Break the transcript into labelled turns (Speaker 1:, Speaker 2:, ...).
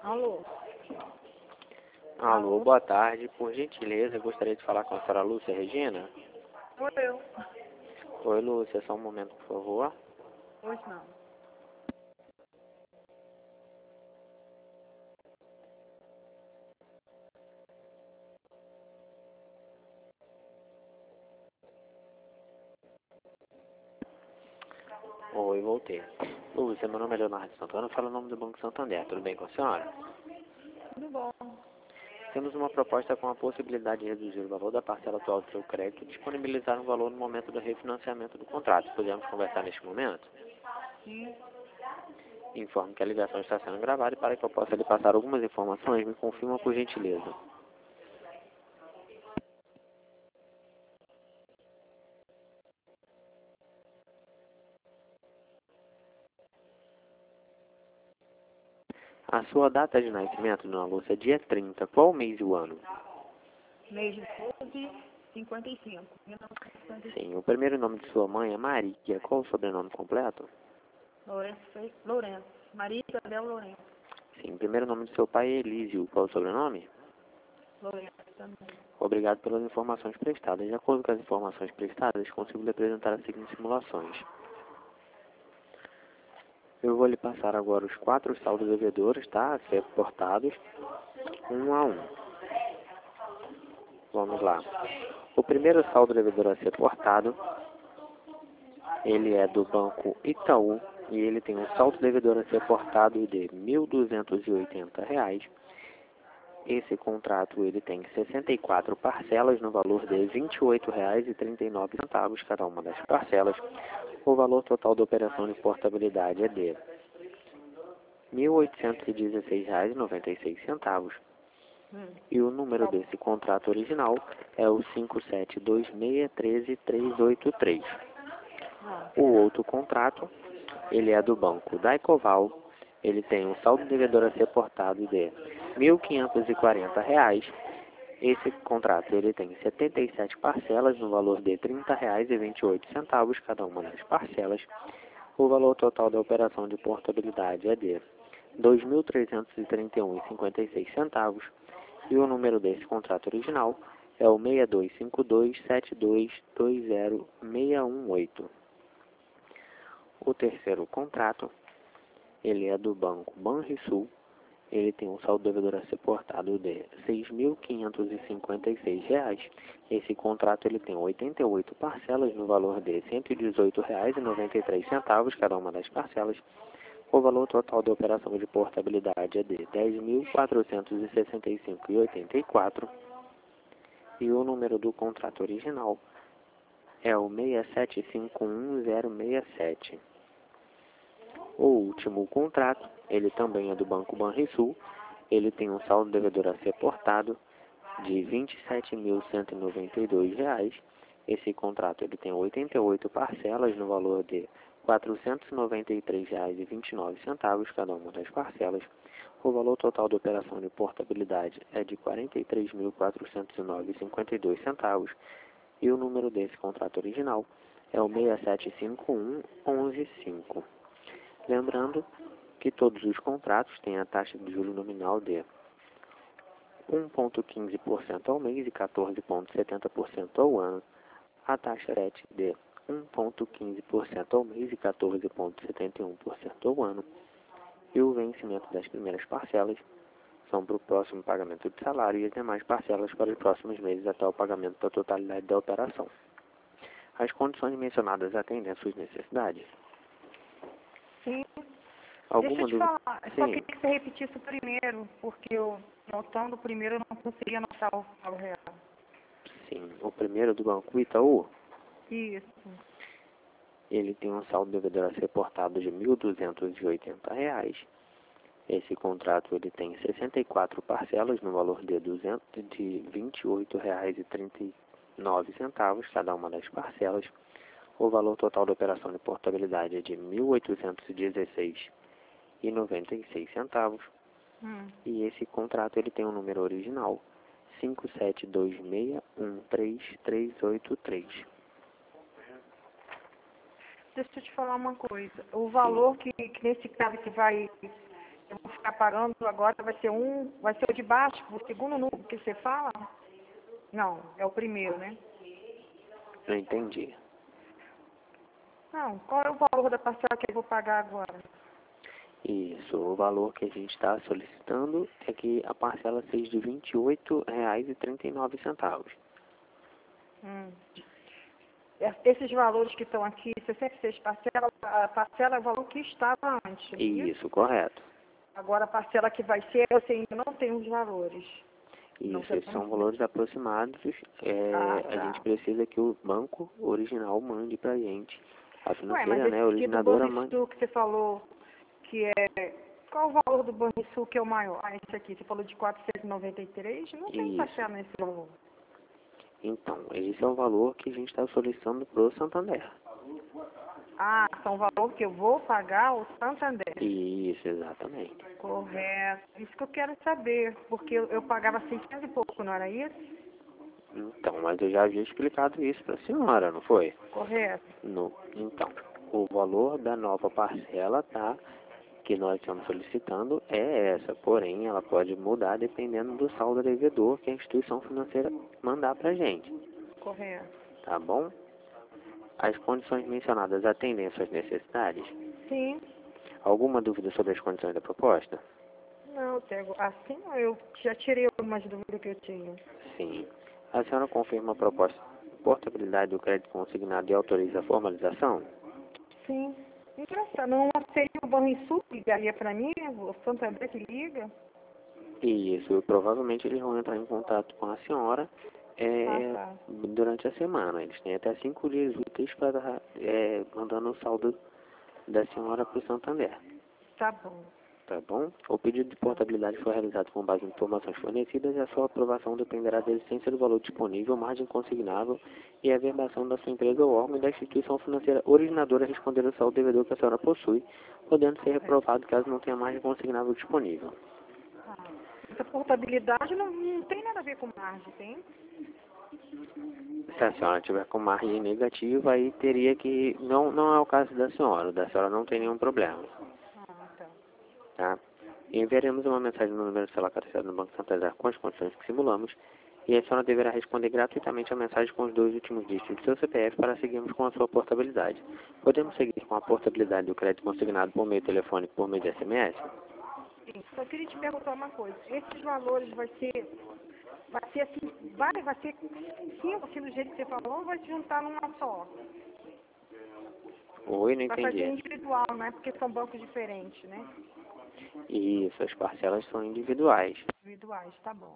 Speaker 1: Alô?
Speaker 2: Alô, boa tarde. Por gentileza, eu gostaria de falar com a senhora Lúcia Regina.
Speaker 1: Sou eu.
Speaker 2: Oi, Lúcia, só um momento, por favor.
Speaker 1: Hoje não.
Speaker 2: Oi, voltei. Lúcia, meu nome é Leonardo Santana, falo o nome do Banco Santander. Tudo bem com a senhora?
Speaker 1: Tudo bom.
Speaker 2: Temos uma proposta com a possibilidade de reduzir o valor da parcela atual do seu crédito e disponibilizar um valor no momento do refinanciamento do contrato. Podemos conversar neste momento?
Speaker 1: Sim.
Speaker 2: Informo que a ligação está sendo gravada e para que eu possa lhe passar algumas informações, me confirma por gentileza. A sua data de nascimento, dona Lúcia, é dia 30. Qual o mês e o ano?
Speaker 1: Mês de 55. 1955.
Speaker 2: Sim, o primeiro nome de sua mãe é Maria. Qual o sobrenome completo?
Speaker 1: Lourenço. Maria Isabel Lourenço.
Speaker 2: Sim, o primeiro nome de seu pai é Elísio. Qual o sobrenome?
Speaker 1: Lourenço também.
Speaker 2: Obrigado pelas informações prestadas. De acordo com as informações prestadas, consigo lhe apresentar as seguintes simulações. Eu vou lhe passar agora os 4 saldos devedores, tá? A ser portados, um a um. Vamos lá. O primeiro saldo devedor a ser portado, ele é do Banco Itaú e ele tem um saldo devedor a ser portado de R$ 1.280. Esse contrato ele tem 64 parcelas no valor de R$ 28,39 cada uma das parcelas. O valor total da operação de portabilidade é de R$ 1.816,96. E o número desse contrato original é o 5726133383. O outro contrato, ele é do Banco Daicoval. Ele tem um saldo devedor a ser portado de R$ 1.540. Esse contrato ele tem 77 parcelas no valor de R$ 30,28 cada uma das parcelas. O valor total da operação de portabilidade é de R$ 2.331,56. E o número desse contrato original é o 625272200618. O terceiro contrato, ele é do Banco Banrisul. Ele tem um saldo devedor a ser portado de R$ 6.556. Esse contrato ele tem 88 parcelas no valor de R$ 118,93 cada uma das parcelas. O valor total da operação de portabilidade é de R$ 10.465,84. E o número do contrato original é o 6751067. O último contrato, ele também é do Banco Banrisul. Ele tem um saldo devedor a ser portado de R$ 27.192. Esse contrato ele tem 88 parcelas no valor de R$ 493,29 cada uma das parcelas. O valor total da operação de portabilidade é de R$ 43.409,52. E o número desse contrato original é o 6751115. Lembrando que todos os contratos têm a taxa de juros nominal de 1,15% ao mês e 14,70% ao ano. A taxa RET de 1,15% ao mês e 14,71% ao ano. E o vencimento das primeiras parcelas são para o próximo pagamento de salário e as demais parcelas para os próximos meses até o pagamento da totalidade da operação. As condições mencionadas atendem às suas necessidades?
Speaker 1: Sim.
Speaker 2: Alguma
Speaker 1: Deixa eu te
Speaker 2: dúvida?
Speaker 1: falar. Eu só
Speaker 2: Sim.
Speaker 1: queria que você repetisse o primeiro, porque eu, notando o primeiro, eu não conseguia anotar o valor real.
Speaker 2: Sim. O primeiro do Banco Itaú,
Speaker 1: Isso.
Speaker 2: ele tem um saldo devedor a ser portado de R$ 1.280. Esse contrato ele tem 64 parcelas no valor de R$ 28,39 cada uma das parcelas. O valor total da operação de portabilidade é de R$ 1.816,96. E esse contrato ele tem um número original 5726133383.
Speaker 1: Deixa eu te falar uma coisa. O valor que nesse caso que vai Eu vou ficar pagando agora, vai ser o de baixo, o segundo número que você fala? Não, é o primeiro, né?
Speaker 2: Não entendi.
Speaker 1: Não, qual é o valor da parcela que eu vou pagar agora?
Speaker 2: Isso, o valor que a gente está solicitando é que a parcela seja de R$ 28,39.
Speaker 1: Hum. Esses valores que estão aqui, 66 parcelas, a parcela é o valor que estava antes, não é isso?
Speaker 2: Isso, correto.
Speaker 1: Agora a parcela que vai ser, você ainda não tem os valores. Não
Speaker 2: Isso,
Speaker 1: sei
Speaker 2: esses
Speaker 1: como
Speaker 2: são valores aproximados. A
Speaker 1: tá.
Speaker 2: gente precisa que o banco original mande para a gente. A
Speaker 1: Ué, mas
Speaker 2: financeira, né, a
Speaker 1: esse aqui do
Speaker 2: originadora mande.
Speaker 1: Banrisul que você falou, que é... Qual o valor do Banrisul que é o maior? Ah, esse aqui, você falou de 493, não tem
Speaker 2: Isso.
Speaker 1: parcela nesse valor.
Speaker 2: Então, esse é o valor que a gente está solicitando para o Santander.
Speaker 1: Ah, são o valor que eu vou pagar ao Santander.
Speaker 2: Isso, exatamente.
Speaker 1: Correto. Isso que eu quero saber, porque eu pagava 600 e pouco, não era isso?
Speaker 2: Então, mas eu já havia explicado isso para a senhora, não foi?
Speaker 1: Correto.
Speaker 2: Então, o valor da nova parcela, tá, que nós estamos solicitando é essa, porém ela pode mudar dependendo do saldo devedor que a instituição financeira mandar para a gente,
Speaker 1: Correto.
Speaker 2: tá bom? As condições mencionadas atendem às suas necessidades?
Speaker 1: Sim.
Speaker 2: Alguma dúvida sobre as condições da proposta?
Speaker 1: Não, Tego. Assim eu já tirei algumas dúvidas que eu tinha.
Speaker 2: Sim. A senhora confirma a proposta de portabilidade do crédito consignado e autoriza a formalização?
Speaker 1: Sim. Engraçado, não seria o Banrisul que ligaria para mim, o Santander que liga?
Speaker 2: Isso, provavelmente eles vão entrar em contato com a senhora
Speaker 1: Ah, tá.
Speaker 2: durante a semana. Eles têm até 5 dias úteis para estar mandando o saldo da senhora para o Santander.
Speaker 1: Tá bom.
Speaker 2: Tá bom? O pedido de portabilidade foi realizado com base em informações fornecidas e a sua aprovação dependerá da existência do valor disponível, margem consignável e a verbação da sua empresa ou órgão e da instituição financeira originadora responder ao saldo devedor que a senhora possui, podendo ser reprovado caso não tenha margem consignável disponível.
Speaker 1: Ah, essa portabilidade não tem nada a ver com margem, tem?
Speaker 2: Se a senhora tiver com margem negativa, aí teria que... Não é o caso da senhora. O da senhora não tem nenhum problema.
Speaker 1: Ah, tá.
Speaker 2: Tá? Enviaremos uma mensagem no número celular cadastrado no Banco Santander com as condições que simulamos e a senhora deverá responder gratuitamente a mensagem com os 2 últimos dígitos do seu CPF para seguirmos com a sua portabilidade. Podemos seguir com a portabilidade do crédito consignado por meio telefônico por meio de SMS?
Speaker 1: Sim. Só queria te perguntar uma coisa. Esses valores vai ser assim, vai ser cinco, assim, do jeito que você falou, ou vai se juntar numa só?
Speaker 2: Oi, não
Speaker 1: Vai fazer
Speaker 2: entendi.
Speaker 1: individual, né? Porque são bancos diferentes, né?
Speaker 2: Isso, as parcelas são individuais.
Speaker 1: Individuais, tá bom.